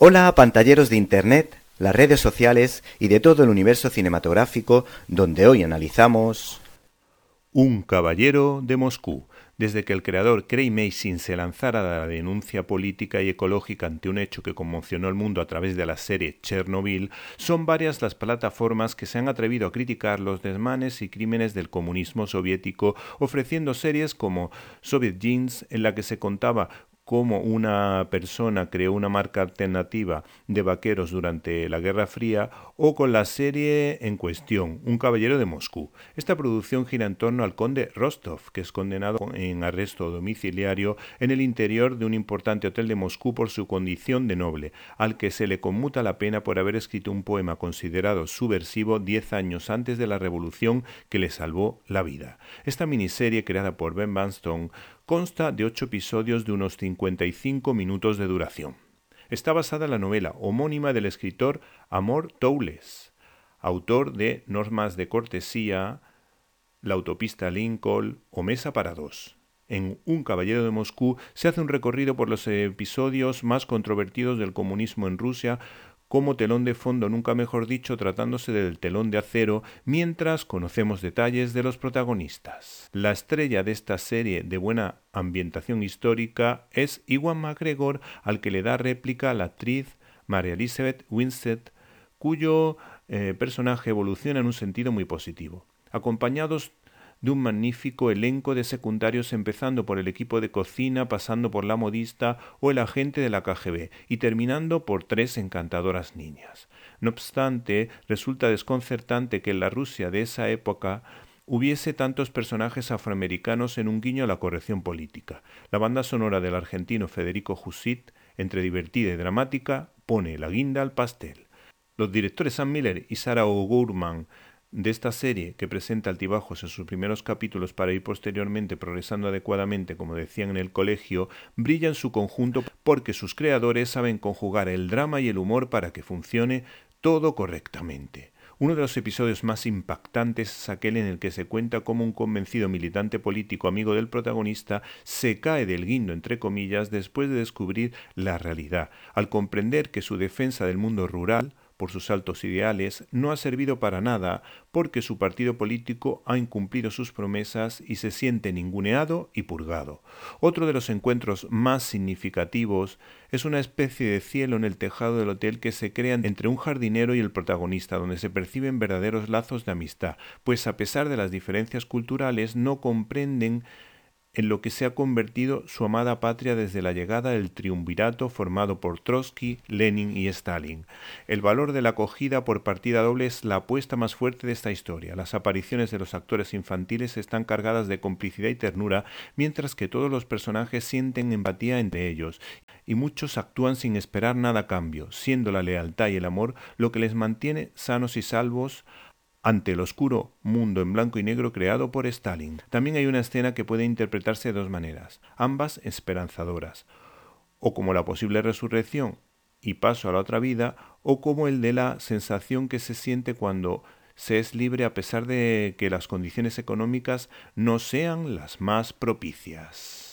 Hola, pantalleros de Internet, las redes sociales y de todo el universo cinematográfico, donde hoy analizamos Un caballero de Moscú. Desde que el creador Craig Mazin se lanzara a la denuncia política y ecológica ante un hecho que conmocionó al mundo a través de la serie Chernobyl, son varias las plataformas que se han atrevido a criticar los desmanes y crímenes del comunismo soviético, ofreciendo series como Soviet Jeans, en la que se contaba cómo una persona creó una marca alternativa de vaqueros durante la Guerra Fría, o con la serie en cuestión, Un caballero de Moscú. Esta producción gira en torno al conde Rostov, que es condenado en arresto domiciliario en el interior de un importante hotel de Moscú por su condición de noble, al que se le conmuta la pena por haber escrito un poema considerado subversivo 10 años antes de la revolución que le salvó la vida. Esta miniserie, creada por Ben Banston, consta de 8 episodios de unos 55 minutos de duración. Está basada en la novela homónima del escritor Amor Towles, autor de Normas de cortesía, La autopista Lincoln o Mesa para dos. En Un caballero de Moscú se hace un recorrido por los episodios más controvertidos del comunismo en Rusia, como telón de fondo, nunca mejor dicho, tratándose del telón de acero, mientras conocemos detalles de los protagonistas. La estrella de esta serie de buena ambientación histórica es Ewan McGregor, al que le da réplica la actriz Mary Elizabeth Winstead, cuyo personaje evoluciona en un sentido muy positivo, acompañados de un magnífico elenco de secundarios, empezando por el equipo de cocina, pasando por la modista o el agente de la KGB y terminando por 3 encantadoras niñas. No obstante, resulta desconcertante que en la Rusia de esa época hubiese tantos personajes afroamericanos, en un guiño a la corrección política. La banda sonora del argentino Federico Jusit, entre divertida y dramática, pone la guinda al pastel. Los directores Sam Miller y Sarah O'Gorman de esta serie, que presenta altibajos en sus primeros capítulos para ir posteriormente progresando adecuadamente, como decían en el colegio, brilla en su conjunto porque sus creadores saben conjugar el drama y el humor para que funcione todo correctamente. Uno de los episodios más impactantes es aquel en el que se cuenta cómo un convencido militante político amigo del protagonista se cae del guindo, entre comillas, después de descubrir la realidad, al comprender que su defensa del mundo rural, por sus altos ideales, no ha servido para nada porque su partido político ha incumplido sus promesas y se siente ninguneado y purgado. Otro de los encuentros más significativos es una especie de cielo en el tejado del hotel que se crea entre un jardinero y el protagonista, donde se perciben verdaderos lazos de amistad, pues a pesar de las diferencias culturales no comprenden en lo que se ha convertido su amada patria desde la llegada del triunvirato formado por Trotsky, Lenin y Stalin. El valor de la acogida por partida doble es la apuesta más fuerte de esta historia. Las apariciones de los actores infantiles están cargadas de complicidad y ternura, mientras que todos los personajes sienten empatía entre ellos, y muchos actúan sin esperar nada a cambio, siendo la lealtad y el amor lo que les mantiene sanos y salvos ante el oscuro mundo en blanco y negro creado por Stalin. También hay una escena que puede interpretarse de dos maneras, ambas esperanzadoras, o como la posible resurrección y paso a la otra vida, o como el de la sensación que se siente cuando se es libre a pesar de que las condiciones económicas no sean las más propicias.